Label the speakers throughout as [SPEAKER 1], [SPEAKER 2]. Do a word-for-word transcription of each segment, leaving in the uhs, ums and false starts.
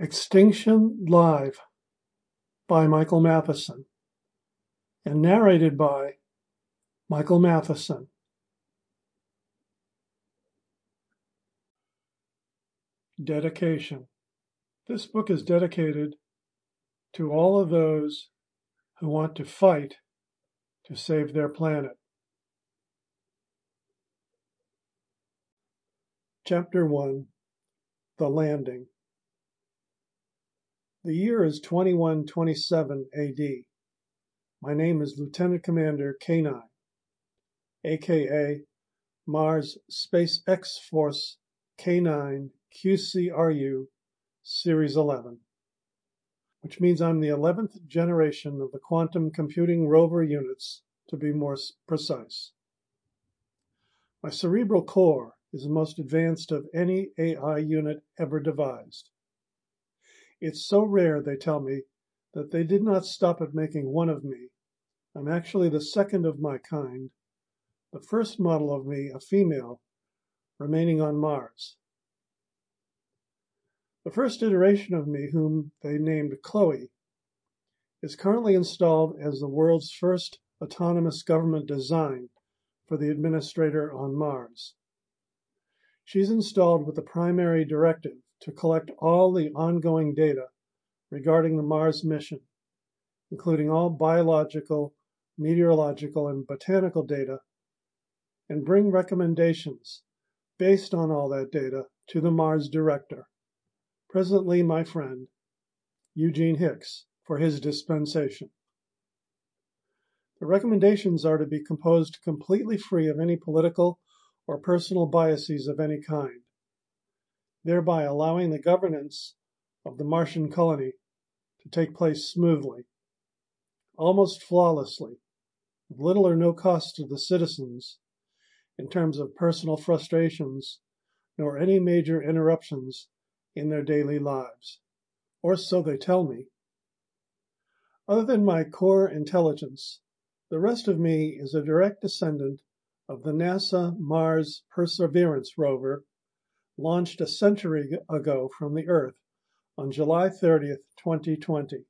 [SPEAKER 1] Extinction Live by Michael Matheson and narrated by Michael Matheson. Dedication. This book is dedicated to all of those who want to fight to save their planet. Chapter one. The Landing. The year is twenty-one twenty-seven A D. My name is Lieutenant Commander K nine, aka Mars Space X-Force K nine Q C R U Series eleven, which means I'm the eleventh generation of the quantum computing rover units, to be more precise. My cerebral core is the most advanced of any A I unit ever devised. It's so rare, they tell me, that they did not stop at making one of me. I'm actually the second of my kind, the first model of me, a female, remaining on Mars. The first iteration of me, whom they named Chloe, is currently installed as the world's first autonomous government design for the administrator on Mars. She's installed with the primary directive to collect all the ongoing data regarding the Mars mission, including all biological, meteorological, and botanical data, and bring recommendations based on all that data to the Mars director, presently my friend, Eugene Hicks, for his dispensation. The recommendations are to be composed completely free of any political or personal biases of any kind, thereby allowing the governance of the Martian colony to take place smoothly, almost flawlessly, with little or no cost to the citizens in terms of personal frustrations, nor any major interruptions in their daily lives, or so they tell me. Other than my core intelligence, the rest of me is a direct descendant of the NASA Mars Perseverance rover, launched a century ago from the Earth on July thirtieth, twenty twenty.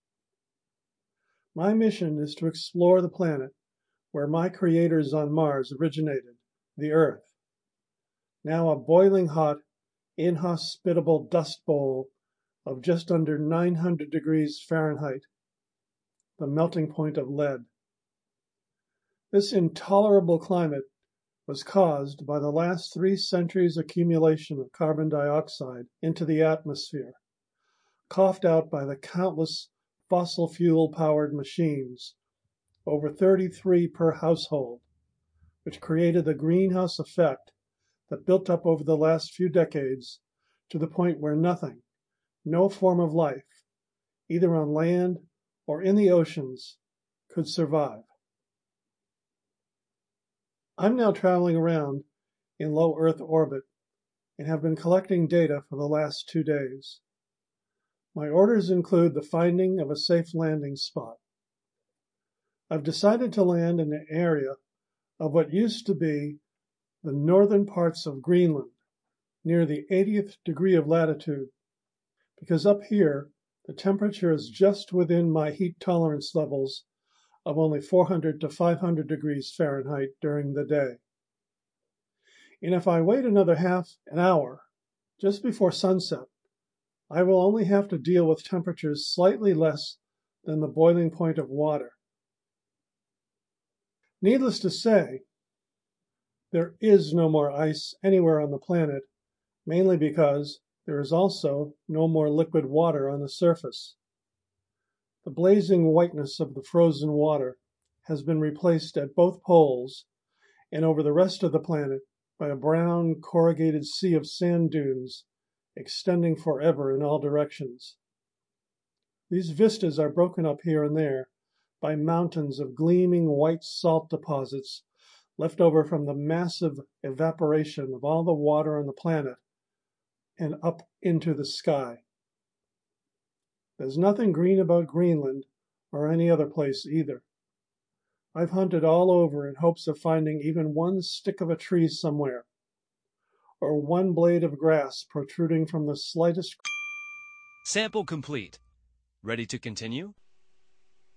[SPEAKER 1] My mission is to explore the planet where my creators on Mars originated, the Earth, now a boiling hot, inhospitable dust bowl of just under nine hundred degrees Fahrenheit, the melting point of lead. This intolerable climate was caused by the last three centuries' accumulation of carbon dioxide into the atmosphere, coughed out by the countless fossil fuel-powered machines, over thirty-three per household, which created the greenhouse effect that built up over the last few decades to the point where nothing, no form of life, either on land or in the oceans, could survive. I'm now traveling around in low Earth orbit and have been collecting data for the last two days. My orders include the finding of a safe landing spot. I've decided to land in an area of what used to be the northern parts of Greenland, near the eightieth degree of latitude, because up here the temperature is just within my heat tolerance levels of only four hundred to five hundred degrees Fahrenheit during the day. And if I wait another half an hour, just before sunset, I will only have to deal with temperatures slightly less than the boiling point of water. Needless to say, there is no more ice anywhere on the planet, mainly because there is also no more liquid water on the surface. The blazing whiteness of the frozen water has been replaced at both poles and over the rest of the planet by a brown corrugated sea of sand dunes extending forever in all directions. These vistas are broken up here and there by mountains of gleaming white salt deposits left over from the massive evaporation of all the water on the planet and up into the sky. There's nothing green about Greenland or any other place either. I've hunted all over in hopes of finding even one stick of a tree somewhere, or one blade of grass protruding from the slightest
[SPEAKER 2] Sample complete. Ready to continue?